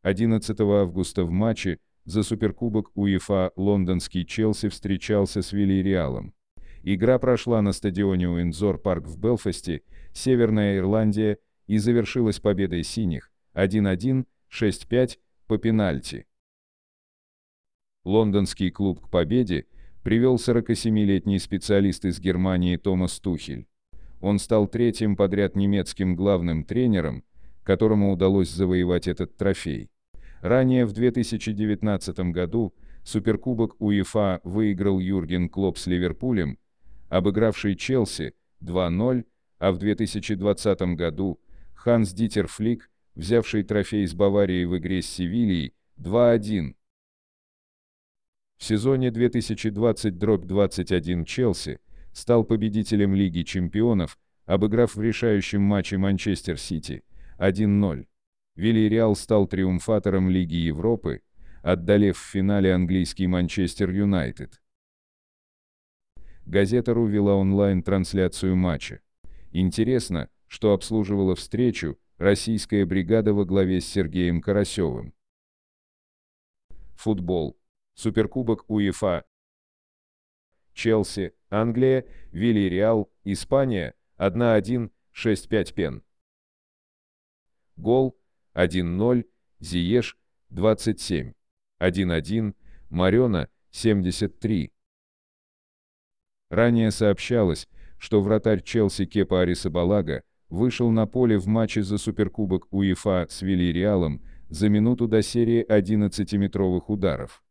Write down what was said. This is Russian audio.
11 августа в матче за Суперкубок УЕФА лондонский Челси встречался с Вильяреалом. Игра прошла на стадионе Уиндзор Парк в Белфасте, Северная Ирландия, и завершилась победой синих 1-1, 6-5 по пенальти. Лондонский клуб к победе привел 47-летний специалист из Германии Томас Тухель. Он стал третьим подряд немецким главным тренером, которому удалось завоевать этот трофей. Ранее в 2019 году Суперкубок УЕФА выиграл Юрген Клопп с Ливерпулем, обыгравший Челси 2-0, а в 2020 году Ханс-Дитер Флик, взявший трофей с Баварией в игре с Севильей 2-1. В сезоне 2020/21 Челси стал победителем Лиги чемпионов, обыграв в решающем матче Манчестер Сити 1-0. Вильяреал стал триумфатором Лиги Европы, одолев в финале английский Манчестер Юнайтед. Газета.ру вела онлайн-трансляцию матча. Интересно, что обслуживала встречу российская бригада во главе с Сергеем Карасевым. Футбол. Суперкубок УЕФА. Челси, Англия, Вильяреал, Испания, 1-1, 6-5 пен. Гол, 1-0, Зиеш, 27. 1-1, Марёна, 73. Ранее сообщалось, что вратарь Челси Кепа Аррисабалага вышел на поле в матче за Суперкубок УЕФА с Вильяреалом за минуту до серии 11-метровых ударов.